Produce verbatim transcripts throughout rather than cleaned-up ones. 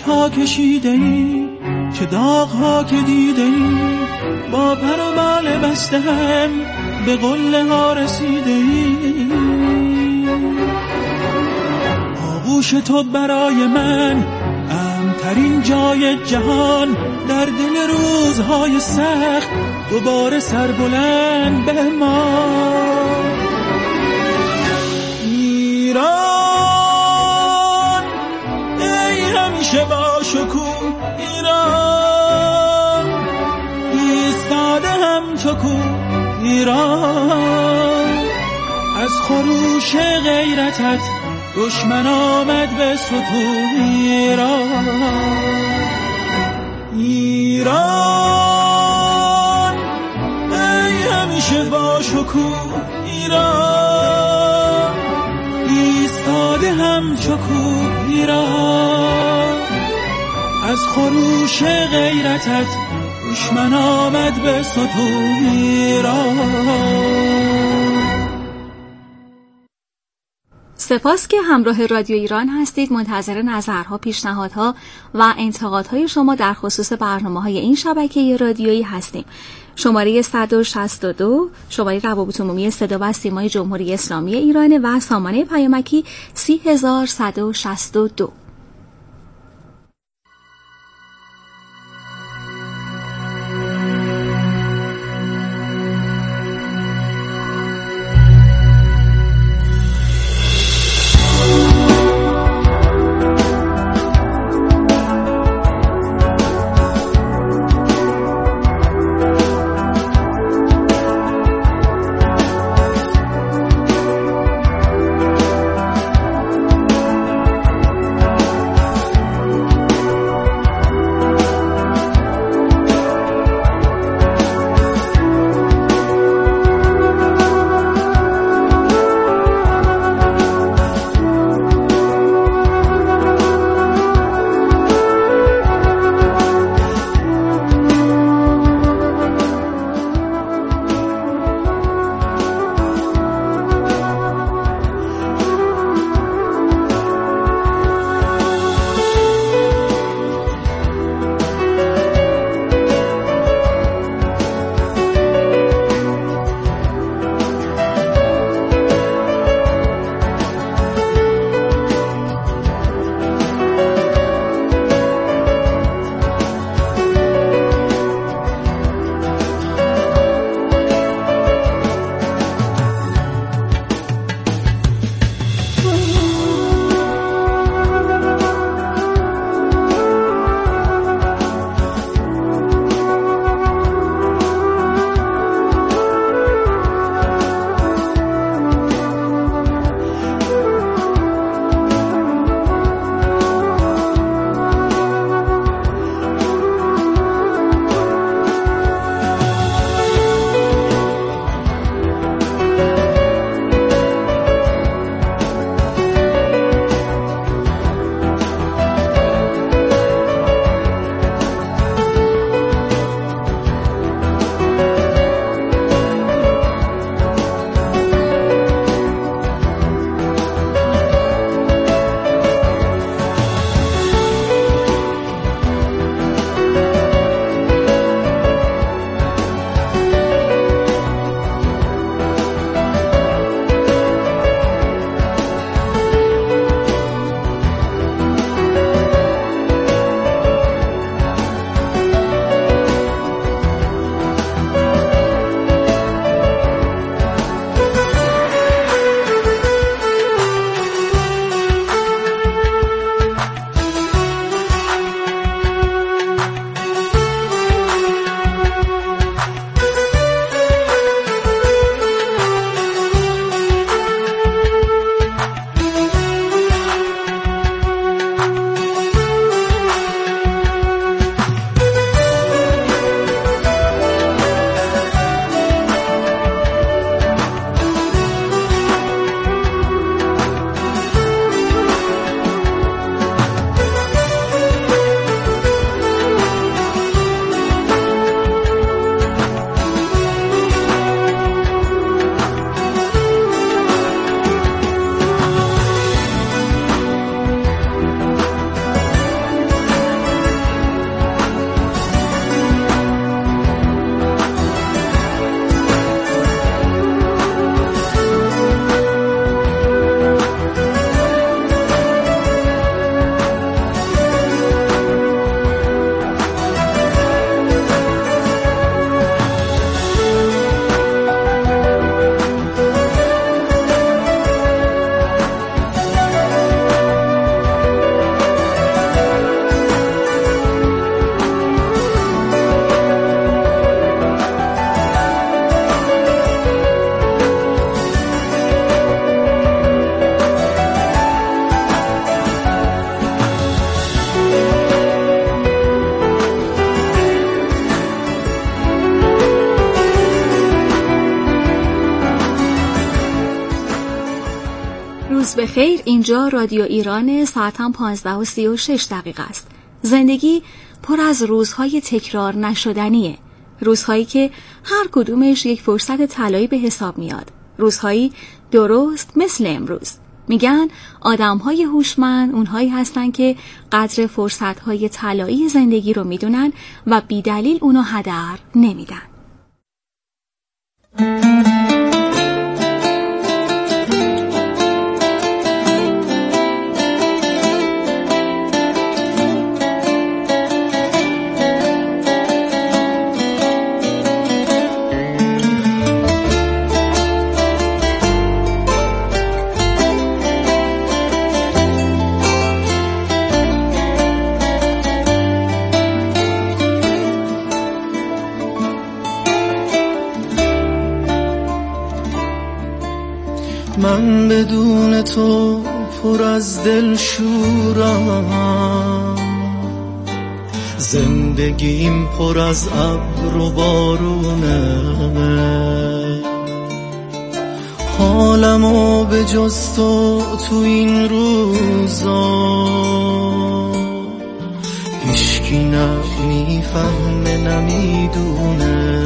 ها کشیده ای، چه داغ ها که دیده ای، با پر و بال بسته هم به قله ها رسیده ای. آغوش تو برای من امن‌ترین جای جهان، در دل روزهای سخت دوباره سربلند به ما. ایران ای همیشه با شکوه، ایران ایستاده هم چو کوه، ایران از خروش غیرتت دشمن آمد به ستون. ایران ایران ای همیشه با شکوه، ایران ایستاده هم چو کوه، ایران از خروش غیرتت دشمن آمد به ستون. ایران سپاس که همراه رادیو ایران هستید. منتظر نظرها، پیشنهادها و انتقادهای شما در خصوص برنامه‌های این شبکه رادیویی هستیم. شماره صد و شصت و دو شماره روابط عمومی صدا و سیمای جمهوری اسلامی ایران و سامانه پیامکی سی هزار صد و شصت و دو. روز بخیر. اینجا رادیو ایران، ساعت هم پانزده و سی و شش دقیقه است. زندگی پر از روزهای تکرار نشدنیه، روزهایی که هر کدومش یک فرصت طلایی به حساب میاد، روزهایی درست مثل امروز. میگن آدمهای هوشمند اونهایی هستن که قدر فرصتهای طلایی زندگی رو میدونن و بیدلیل اونو هدر نمیدن. من بدون تو پر از دل شورم، زندگیم پر از ابر و بارونه، حالمو به جز تو تو این روزا هیچکی نمیفهمه نمیدونه.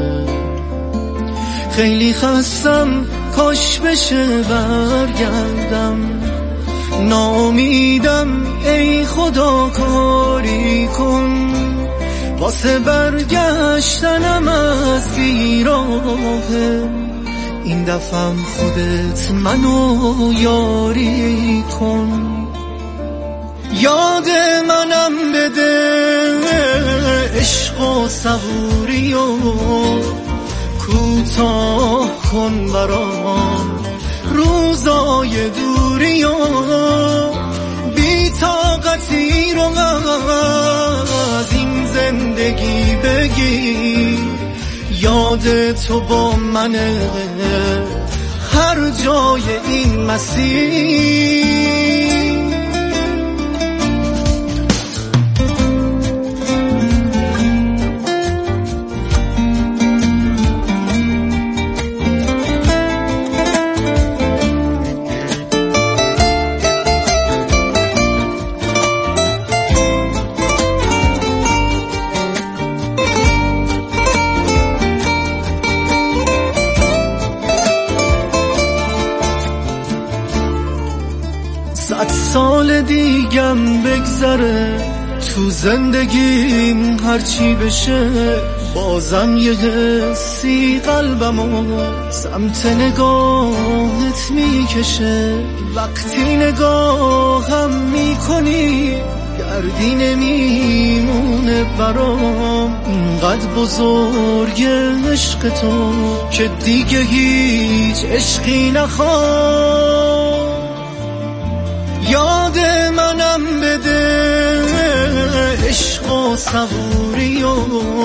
خیلی خستم کاش بشه برگردم، ناامیدم ای خدا کاری کن، واسه برگشتنم از بیراهه، این دفعم خودت منو یاری کن. یاد منم بده عشق و صبوری و کوتاه کن برام روزای دوری و بی طاقتی رو از این زندگی بگیر. یاد تو با منه هر جای این مسیر. صد سال دیگم بگذره تو زندگیم، هرچی بشه بازم یه حسی قلبمو سمت نگاهت میکشه. وقتی نگاهم میکنی گردی نمیمونه برام، اینقدر بزرگ عشق تو که دیگه هیچ عشقی نخوام. یاد منم بده عشق و صبوری و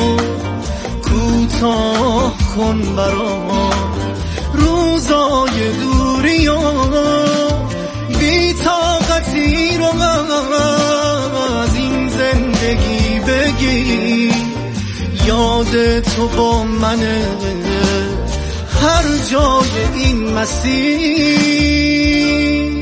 کوتاه کن برام روزای دوری و بی طاقتی رو از این زندگی بگیر. یاد تو با منه هر جای این مسیر.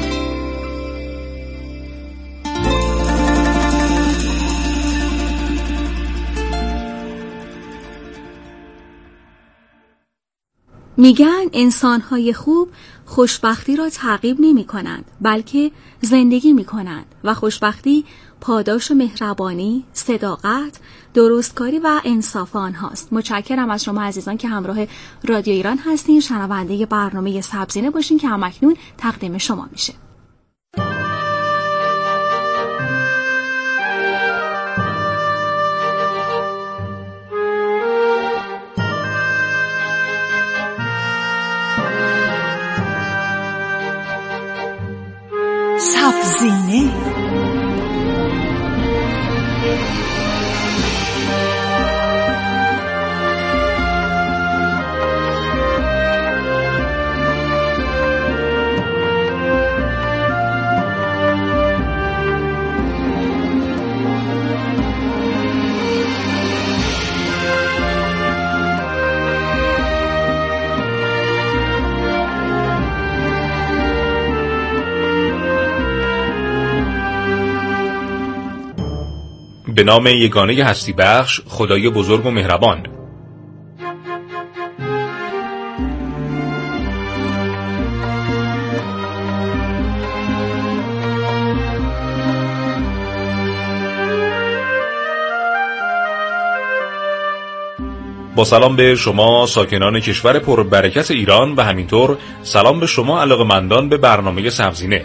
میگن انسان‌های خوب خوشبختی را تعقیب نمی کنند بلکه زندگی می کنند و خوشبختی پاداش و مهربانی، صداقت، درستکاری و انصاف آنهاست. متشکرم از شما عزیزان که همراه رادیو ایران هستین. شنونده برنامه سبزینه باشین که همکنون تقدیم شما میشه. سبزینه به نام یگانه هستی بخش، خدای بزرگ و مهربان. با سلام به شما ساکنان کشور پربرکت ایران و همینطور سلام به شما علاقه‌مندان به برنامه سبزینه.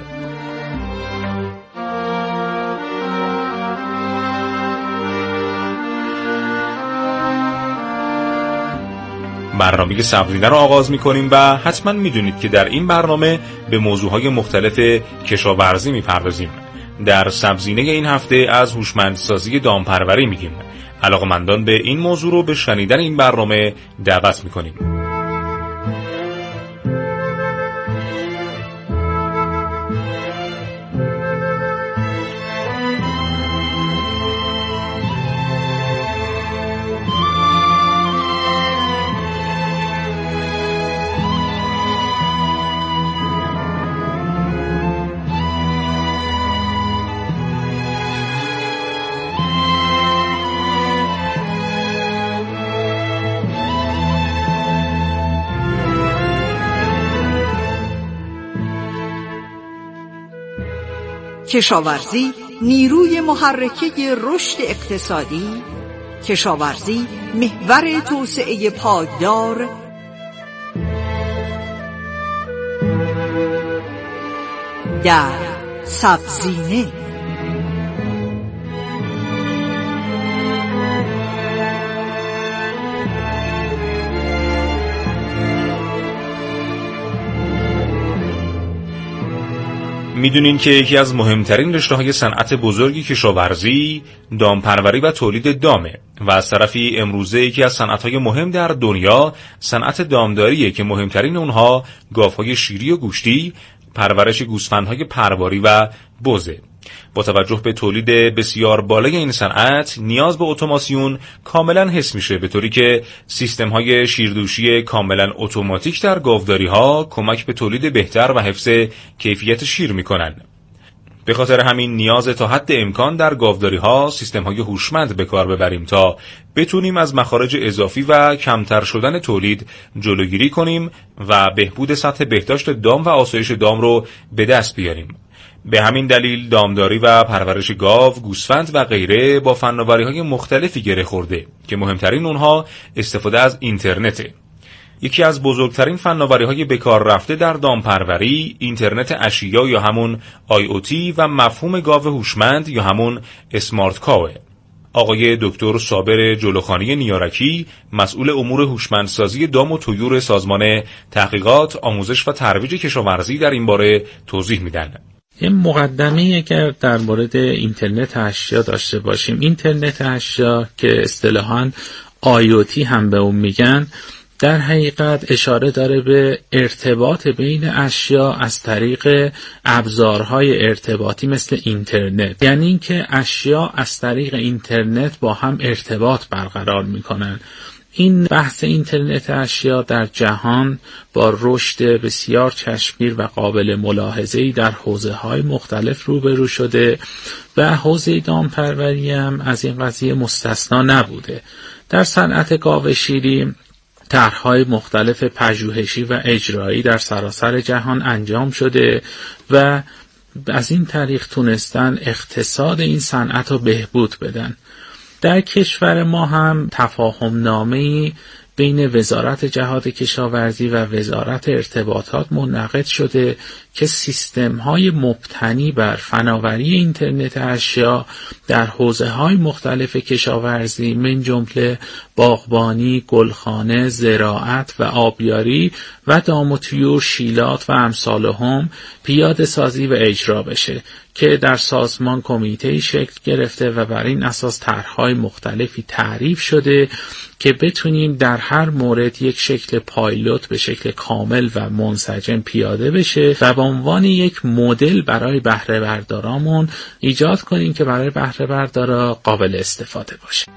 برنامه سبزینه رو آغاز می‌کنیم و حتما می‌دونید که در این برنامه به موضوعهای مختلف کشاورزی می‌پردازیم. در سبزینه این هفته از هوشمندسازی دامپروری میگیم. علاقه‌مندان به این موضوع رو به شنیدن این برنامه دعوت می‌کنیم. کشاورزی نیروی محرکه رشد اقتصادی، کشاورزی محور توسعه پایدار، در سبزینه. میدونین که یکی از مهمترین رشته‌های صنعت بزرگی کشاورزی دامپروری و تولید دامه و از طرفی امروزه یکی از صنعت‌های مهم در دنیا صنعت دامداریه که مهمترین اونها گاوهای شیری و گوشتی، پرورش گوسفندهای پرواری و بزه. با توجه به تولید بسیار بالای این صنعت نیاز به اتوماسیون کاملا حس میشه، به طوری که سیستم‌های شیردوشی کاملا اتوماتیک در گاوداری‌ها کمک به تولید بهتر و حفظ کیفیت شیر میکنن. به خاطر همین نیاز تا حد امکان در گاوداری‌ها سیستم‌های هوشمند به کار ببریم تا بتونیم از مخارج اضافی و کمتر شدن تولید جلوگیری کنیم و بهبود سطح بهداشت دام و آسایش دام رو به دست بیاریم. به همین دلیل دامداری و پرورش گاو، گوسفند و غیره با فناوری‌های مختلفی گره خورده که مهمترین اونها استفاده از اینترنته. یکی از بزرگترین فناوری‌های به کار رفته در دامپروری اینترنت اشیا یا همون آی او تی و مفهوم گاو هوشمند یا همون اسمارت کاوه. آقای دکتر صابر جلوخانی نیارکی، مسئول امور هوشمندسازی دام و طیور سازمان تحقیقات، آموزش و ترویج کشاورزی در این باره توضیح میدن. یه مقدمه اگر در مورد اینترنت اشیا داشته باشیم، اینترنت اشیا که اصطلاحاً آی او تی هم به اون میگن، در حقیقت اشاره داره به ارتباط بین اشیا از طریق ابزارهای ارتباطی مثل اینترنت. یعنی اینکه اشیا از طریق اینترنت با هم ارتباط برقرار میکنن. این بحث اینترنت اشیا در جهان با رشد بسیار چشمگیر و قابل ملاحظه‌ای در حوزه‌های مختلف روبرو شده و حوزه دامپروری هم از این قضیه مستثنا نبوده. در صنعت گاو شیری طرح‌های مختلف پژوهشی و اجرایی در سراسر جهان انجام شده و از این طریق تونستن اقتصاد این صنعت رو بهبود بدن. در کشور ما هم تفاهم نامه‌ای بین وزارت جهاد کشاورزی و وزارت ارتباطات منعقد شده که سیستم‌های مبتنی بر فناوری اینترنت اشیا در حوزه‌های مختلف کشاورزی من جمله باغبانی، گلخانه، زراعت و آبیاری و دام و طیور، شیلات و امثالهم پیاده سازی و اجرا بشه که در سازمان کمیته‌ای شکل گرفته و بر این اساس طرح‌های مختلفی تعریف شده که بتونیم در هر مورد یک شکل پایلوت به شکل کامل و منسجم پیاده بشه و به عنوان یک مدل برای بهره بردارامون ایجاد کنیم که برای بهره بردارا قابل استفاده باشه.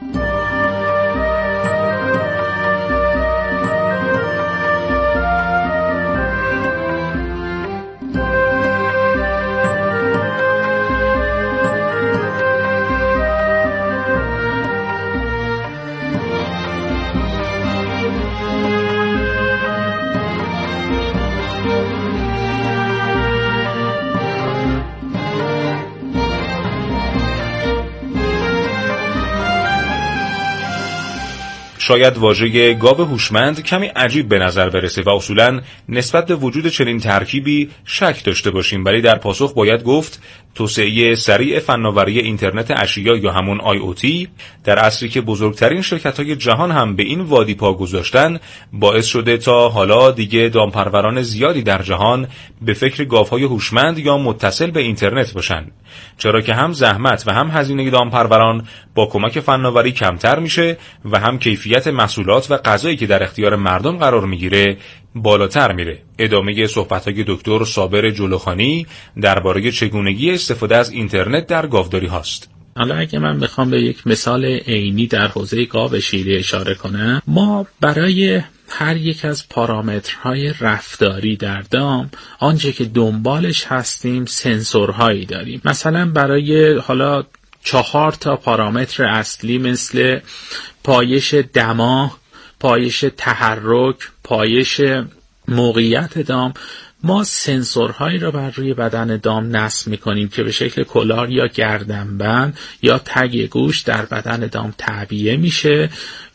شاید واژه گاو هوشمند کمی عجیب به نظر برسه و اصولاً نسبت به وجود چنین ترکیبی شک داشته باشیم، ولی در پاسخ باید گفت توسعه سریع فناوری اینترنت اشیا یا همون آی او تی در عصری که بزرگترین شرکت‌های جهان هم به این وادی پا گذاشتن باعث شده تا حالا دیگه دامپروران زیادی در جهان به فکر گاوهای هوشمند یا متصل به اینترنت باشن، چرا که هم زحمت و هم هزینه دامپروران با کمک فناوری کمتر میشه و هم کیفیت محصولات و غذایی که در اختیار مردم قرار میگیره بالاتر میره. ادامه صحبت‌های دکتر صابر جلوخانی درباره چگونگی استفاده از اینترنت در گاوداری هاست. حالا اگه من بخوام به یک مثال عینی در حوزه گاو شیری اشاره کنم، ما برای هر یک از پارامترهای رفتاری در دام آنچه که دنبالش هستیم سنسورهایی داریم. مثلا برای حالا چهار تا پارامتر اصلی مثل پایش دما، پایش تحرک، پایش موقعیت دام، ما سنسورهایی را بر روی بدن دام نصب می‌کنیم که به شکل کلار یا گردنبند یا تگ گوش در بدن دام تعبیه میشه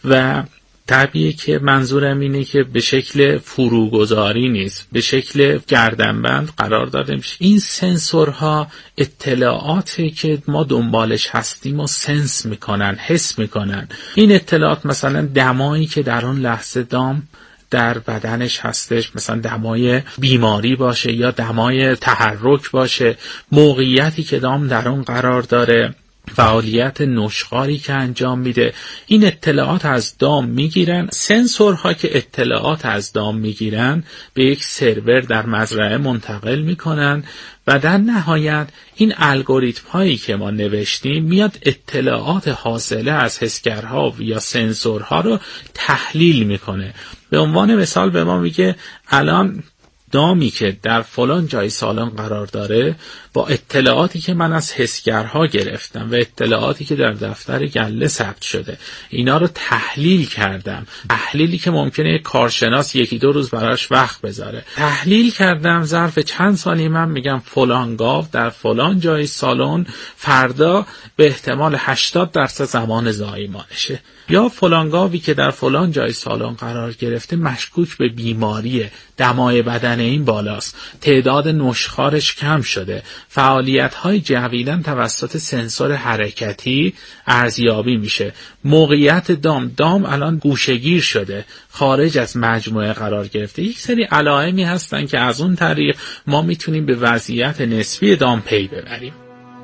و تعبیه که منظورم اینه که به شکل فروگذاری نیست، به شکل گردنبند قرار داده میشه. این سنسورها اطلاعاتی که ما دنبالش هستیم و سنس میکنن، حس میکنن. این اطلاعات مثلا دمایی که در اون لحظه دام در بدنش هستش، مثلا دمای بیماری باشه یا دمای تحرک باشه، موقعیتی که دام در اون قرار داره، فعالیت نشخواری که انجام میده، این اطلاعات از دام میگیرن. سنسورها که اطلاعات از دام میگیرن به یک سرور در مزرعه منتقل میکنن و در نهایت این الگوریتم هایی که ما نوشتیم میاد اطلاعات حاصله از حسگرها یا سنسورها رو تحلیل میکنه. به عنوان مثال به ما میگه الان دامی که در فلان جای سالن قرار داره با اطلاعاتی که من از حسگرها گرفتم و اطلاعاتی که در دفتر گله ثبت شده اینا رو تحلیل کردم، تحلیلی که ممکنه یک کارشناس یکی دو روز براش وقت بذاره، تحلیل کردم ظرف چند سالی من میگم فلان گاو در فلان جای سالن فردا به احتمال هشتاد درصد زمان زایمانشه، یا فلان گاوی که در فلان جای سالن قرار گرفته مشکوک به بیماریه، دمای بدن این بالاست، تعداد نشخوارش کم شده، فعالیت‌های جویدن توسط سنسور حرکتی ارزیابی میشه، موقعیت دام دام الان گوشه‌گیر شده، خارج از مجموعه قرار گرفته. یک سری علائمی هستن که از اون طریق ما میتونیم به وضعیت نسبی دام پی ببریم.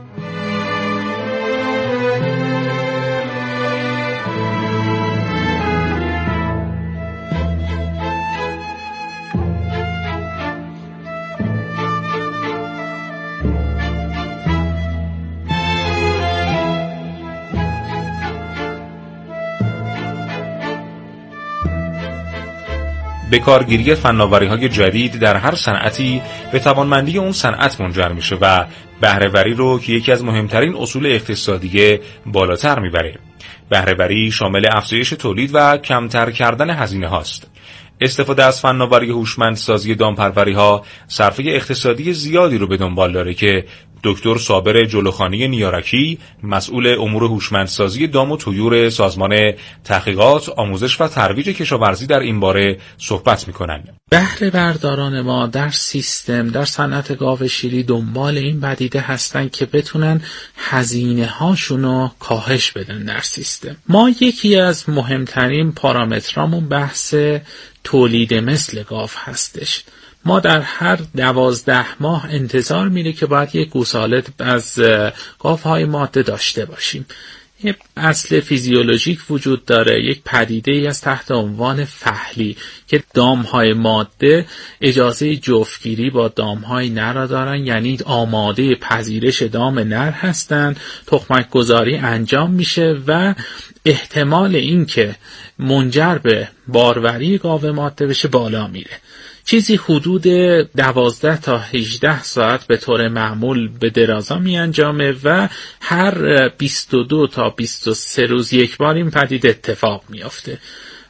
به کارگیری فناوری‌های جدید در هر صنعتی به توانمندی اون صنعت منجر میشه و بهره‌وری رو که یکی از مهمترین اصول اقتصادیه بالاتر میبره. بهره‌وری شامل افزایش تولید و کمتر کردن هزینه هاست. استفاده از فناوری هوشمندسازی دامپروری‌ها صرفه اقتصادی زیادی رو به دنبال داره که دکتر صابر جلوخانی نیارکی مسئول امور هوشمندسازی دام و طیور سازمان تحقیقات، آموزش و ترویج کشاورزی در این باره صحبت می‌کنند. بهره برداران ما در سیستم در صنعت گاو شیری دنبال این پدیده هستن که بتونن هزینه هاشونو کاهش بدن در سیستم. ما یکی از مهمترین پارامترامون بحث تولید مثل گاو هستش. ما در هر دوازده ماه انتظار میره که باید یک گوساله از گاوهای ماده داشته باشیم. یک اصل فیزیولوژیک وجود داره، یک پدیده ای از تحت عنوان فحلی که دامهای ماده اجازه جفتگیری با دامهای نر را دارن، یعنی آماده پذیرش دام نر هستن، تخمک گذاری انجام میشه و احتمال این که منجر به باروری گاو ماده بشه بالا میره. چیزی حدود دوازده تا هجده ساعت به طور معمول به درازا می انجامه و هر بیست و دو تا بیست و سه روز یک بار این پدیده اتفاق می افته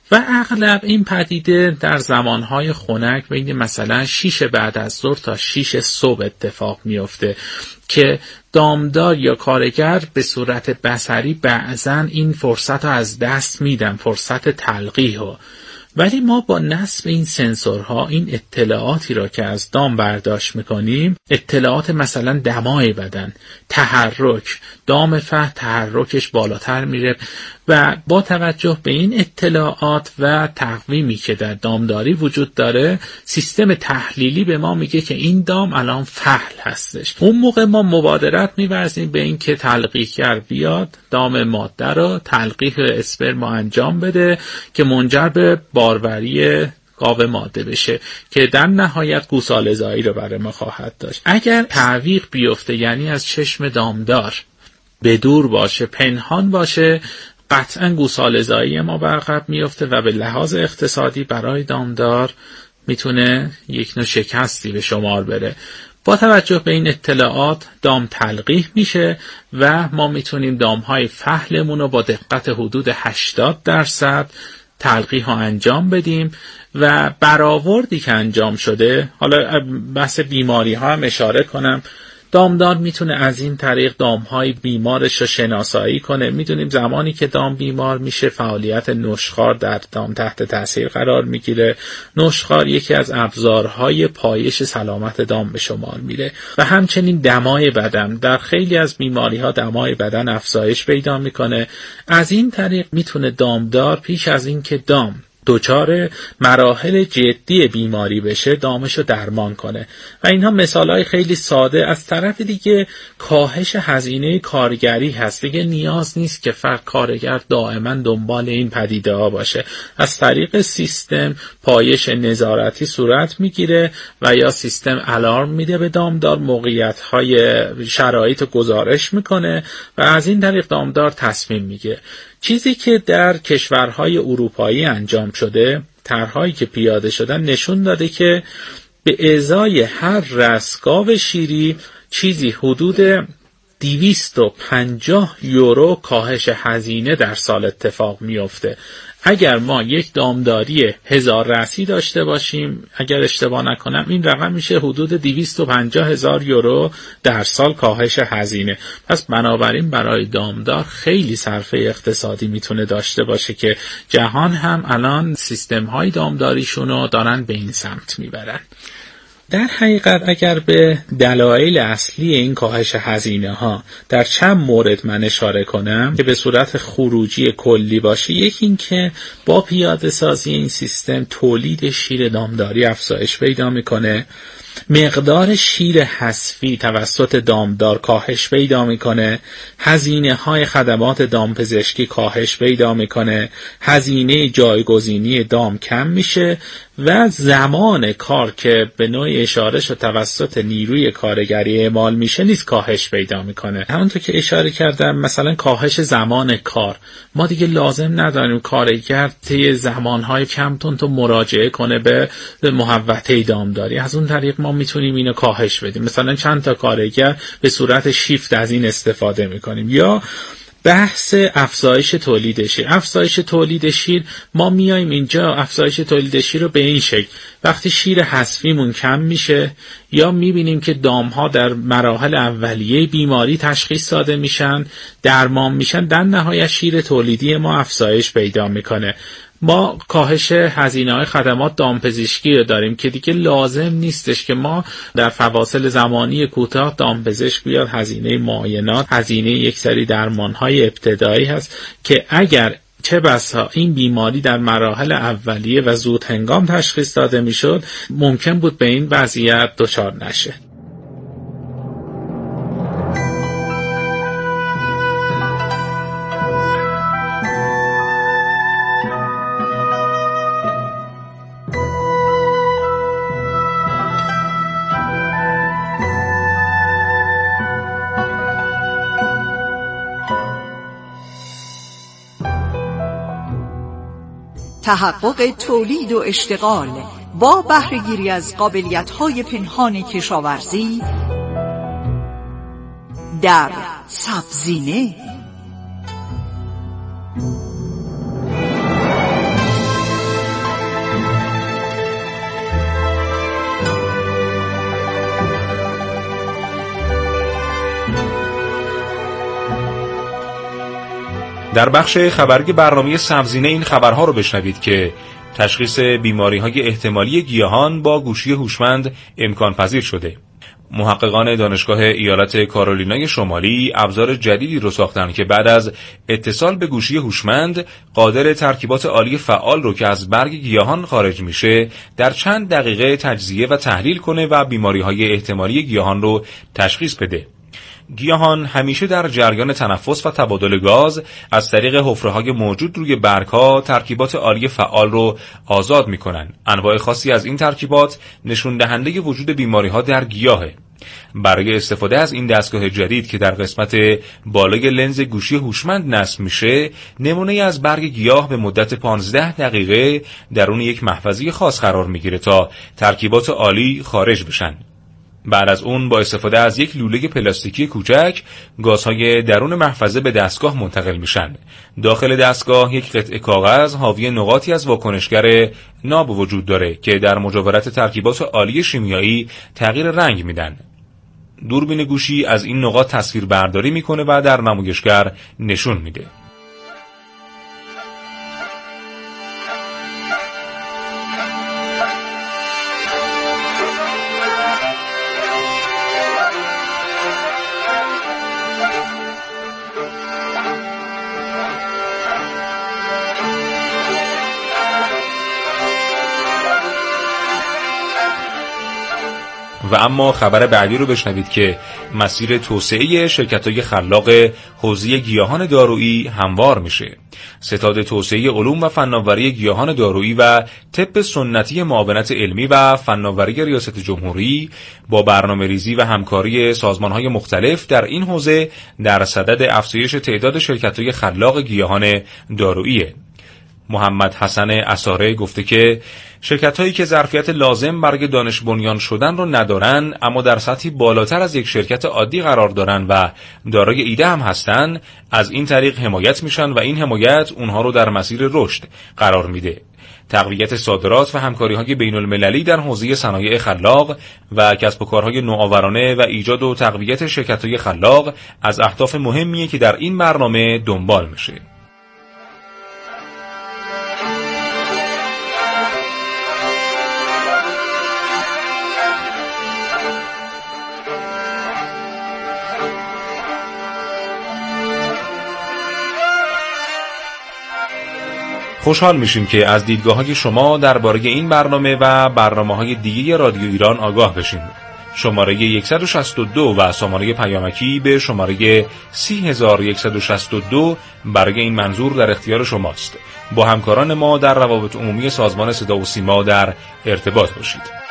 و اغلب این پدیده در زمانهای خنک بین مثلا شیش بعد از ظهر تا شیش صبح اتفاق میفته که دامدار یا کارگر به صورت بصری بعضن این فرصت رو از دست میدن، فرصت تلقیح رو. ولی ما با نصب این سنسورها این اطلاعاتی را که از دام برداشت میکنیم، اطلاعات مثلا دمای بدن، تحرک، دام فخذ تحرکش بالاتر میره و با توجه به این اطلاعات و تقویمی که در دامداری وجود داره، سیستم تحلیلی به ما میگه که این دام الان فحل هستش. اون موقع ما مبادرت می‌ورزیم به این که تلقیحگر بیاد دام ماده رو تلقیح اسپرم انجام بده که منجر به باروری گاو ماده بشه که در نهایت گوساله‌زایی رو برای ما خواهد داشت. اگر تعویق بیفته، یعنی از چشم دامدار به دور باشه، پنهان باشه، قطعا گوساله‌زایی ما برعقب میفته و به لحاظ اقتصادی برای دامدار میتونه یک نوع شکستی به شمار بره. با توجه به این اطلاعات دام تلقیح میشه و ما میتونیم دامهای فحلمون رو با دقت حدود هشتاد درصد تلقیح ها انجام بدیم و برآوردی که انجام شده، حالا بحث بیماری ها هم اشاره کنم، دامدار میتونه از این طریق دامهای بیمارش رو شناسایی کنه. میدونیم زمانی که دام بیمار میشه فعالیت نشخوار در دام تحت تاثیر قرار میگیره. نشخوار یکی از ابزارهای پایش سلامت دام به شمار میره و همچنین دمای بدن. در خیلی از بیماری ها دمای بدن افزایش پیدا میکنه. از این طریق میتونه دامدار پیش از این که دام دچار مراحل جدی بیماری بشه دامشو درمان کنه و اینها مثالهای خیلی ساده. از طرف دیگه کاهش هزینه کارگری هست. دیگه نیاز نیست که فرد کارگر دائما دنبال این پدیده ها باشه. از طریق سیستم پایش نظارتی صورت میگیره و یا سیستم الارم میده به دامدار، موقعیت های شرایط گزارش میکنه و از این طریق دامدار تصمیم میگیره. چیزی که در کشورهای اروپایی انجام شده، طرحهایی که پیاده شدن نشون داده که به ازای هر رأس گاو شیری چیزی حدود دویست و پنجاه یورو کاهش هزینه در سال اتفاق میفته. اگر ما یک دامداری هزار رأسی داشته باشیم، اگر اشتباه نکنم این رقم میشه حدود دویست و پنجاه هزار یورو در سال کاهش هزینه. پس بنابراین برای دامدار خیلی صرفه اقتصادی میتونه داشته باشه که جهان هم الان سیستم های دامداریشونو دارن به این سمت میبرن. در حقیقت اگر به دلایل اصلی این کاهش هزینه ها در چند مورد من اشاره کنم که به صورت خروجی کلی باشه، یکی این که با پیاده سازی این سیستم تولید شیر دامداری افزایش پیدا میکنه، مقدار شیر حذفی توسط دامدار کاهش پیدا میکنه، هزینه های خدمات دامپزشکی کاهش پیدا میکنه، هزینه جایگزینی دام کم میشه و زمان کار که به نوعی اشاره شد توسط نیروی کارگری اعمال میشه نیز کاهش پیدا میکنه. همونطور که اشاره کردم مثلا کاهش زمان کار، ما دیگه لازم نداریم کارگر طی زمانهای کم تون تو مراجعه کنه به محوطه دامداری. از اون طریق ما میتونیم اینو کاهش بدیم. مثلا چند تا کارگر به صورت شیفت از این استفاده میکنیم. یا بحث افزایش تولید شیر. افزایش تولید شیر ما میایم اینجا افزایش تولید شیر رو به این شکل، وقتی شیر حذفیمون کم میشه یا میبینیم که دامها در مراحل اولیه بیماری تشخیص داده میشن، درمان میشن، در نهایت شیر تولیدی ما افزایش پیدا میکنه. ما کاهش هزینه‌های خدمات دامپزشکی رو داریم که دیگه لازم نیستش که ما در فواصل زمانی کوتاه دامپزشک بیاد هزینه معاینات، هزینه یک سری درمان‌های ابتدایی هست که اگر چه بسا این بیماری در مراحل اولیه و زود هنگام تشخیص داده میشد، ممکن بود به این وضعیت دچار نشه. تحقق تولید و اشتغال با بهره‌گیری از قابلیت‌های پنهان کشاورزی در سبزینه. در بخش خبری برنامه سبزینه این خبرها رو بشنوید که تشخیص بیماری‌های احتمالی گیاهان با گوشی هوشمند امکان پذیر شده. محققان دانشگاه ایالت کارولینای شمالی ابزار جدیدی رو ساختن که بعد از اتصال به گوشی هوشمند قادر ترکیبات آلی فعال رو که از برگ گیاهان خارج میشه در چند دقیقه تجزیه و تحلیل کنه و بیماری‌های احتمالی گیاهان رو تشخیص بده. گیاهان همیشه در جریان تنفس و تبادل گاز از طریق حفره‌های موجود روی برگ‌ها ترکیبات آلی فعال رو آزاد می‌کنن. انواع خاصی از این ترکیبات نشون دهنده وجود بیماری‌ها در گیاهه. برای استفاده از این دستگاه جدید که در قسمت بالای لنز گوشی هوشمند نصب میشه، نمونه از برگ گیاه به مدت پانزده دقیقه درون یک محفظه خاص قرار میگیره تا ترکیبات آلی خارج بشن. بعد از اون با استفاده از یک لوله پلاستیکی کوچک گازهای درون محفظه به دستگاه منتقل میشن. داخل دستگاه یک قطعه کاغذ حاوی نقاطی از واکنشگر ناب وجود داره که در مجاورت ترکیبات آلی شیمیایی تغییر رنگ میدن. دوربین گوشی از این نقاط تصویر برداری میکنه و در نمایشگر نشون میده. و اما خبر بعدی رو بشنوید که مسیر توسعه شرکت‌های خلاق حوزه گیاهان دارویی هموار میشه. ستاد توسعه علوم و فناوری گیاهان دارویی و طب سنتی معاونت علمی و فناوری ریاست جمهوری با برنامه‌ریزی و همکاری سازمان‌های مختلف در این حوزه در صدد افزایش تعداد شرکت‌های خلاق گیاهان دارویی. محمد حسن عصاره گفته که شرکت‌هایی که ظرفیت لازم برای دانش بنیان شدن رو ندارن اما در سطحی بالاتر از یک شرکت عادی قرار دارن و دارای ایده هم هستن، از این طریق حمایت میشن و این حمایت اونها رو در مسیر رشد قرار میده. تقویت صادرات و همکاری‌های بین‌المللی در حوزه صنایع خلاق و کسب و کارهای نوآورانه و ایجاد و تقویت شرکت‌های خلاق از اهداف مهمیه که در این برنامه دنبال میشه. خوشحال میشیم که از دیدگاه‌های شما درباره این برنامه و برنامه‌های دیگه رادیو ایران آگاه بشیم. شماره صد و شصت و دو و شماره پیامکی به شماره سی هزار و صد و شصت و دو برای این منظور در اختیار شماست. با همکاران ما در روابط عمومی سازمان صدا و سیما در ارتباط باشید.